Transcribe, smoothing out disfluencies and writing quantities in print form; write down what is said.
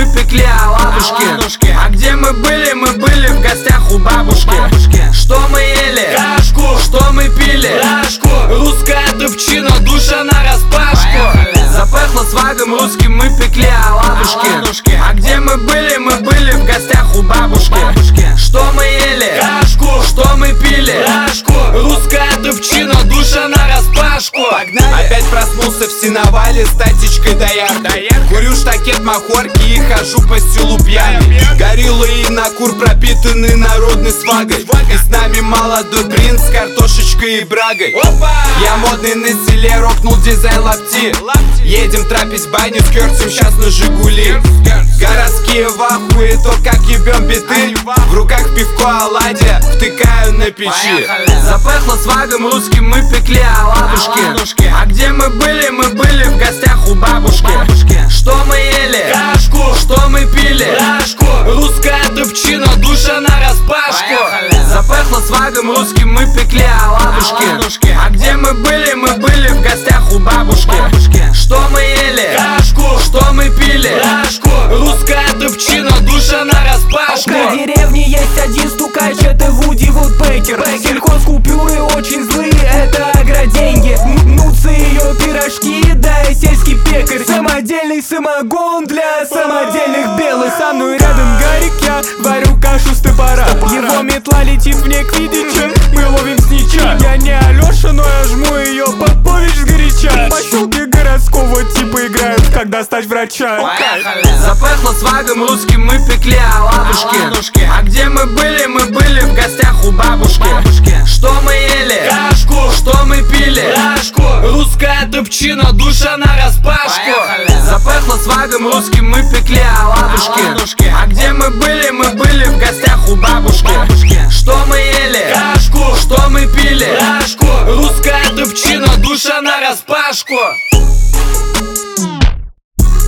пекли оладушки. А где мы были? Мы были в гостях у бабушки. Что мы ели? Кашку. Что мы пили? Рашку. Русская дубчина, душа нараспашку. Запахло свагом русским, мы пекли оладушки. А где мы были? Мы были в гостях у бабушки. Что мы ели? Кашку. Что мы пили? Рашку. Русская дубчина, душа нараспашку. Погнали! Опять проснулся в сеновале с татечкой дояркой. Курю штакет махорки и хожу по селу пьяный. Гориллы и накур пропитаны народной свагой. И с нами молодой принц с картошечкой и брагой. Я модный на селе, рокнул дизайн лапти. Едем трапить баню с кёрцем, щас на Жигули. Городские в ахуе, то как ебем биты. В руках пивко оладья, втыкаю на печи. Запахло свагом русским, мы пекли оладушки. А где мы были? Мы были в гостях у бабушки. Что мы ели? Кашку. Что мы пили? Рашку. Русская дубчина, душа нараспашку. Запахло свагом русским, мы пекли оладушки. А где мы были? Мы были в гостях у бабушки. Что мы ели? Кашку. Что мы пили? Рашку. Русская дубчина, душа нараспашку. На деревне есть один стукач, это Вуди Вудпекер. Сельхозкупюры очень злые, это агроденьги. Мнутся ее пирожки, да и сельский пекарь. Самодельный самогон для самодельных белых. Со мной рядом Гарик, я варю кашу с топора. Его метла летит мне к Видичу, мы ловим снича. Я не Алёша, но я жму ее Попович сгоряча. Поселки городского типа играют, как достать врача. Запахло свагом русским, мы пекли оладушки. А где мы были? Мы были в гостях у бабушки. Что мы ели? Кашку. Что мы пили? Рашку. Русская дубчина, душа нараспашку. Запахло свагом русским, мы пекли оладушки. А где мы были? Мы были в гостях у бабушки. Что мы ели? Кашку.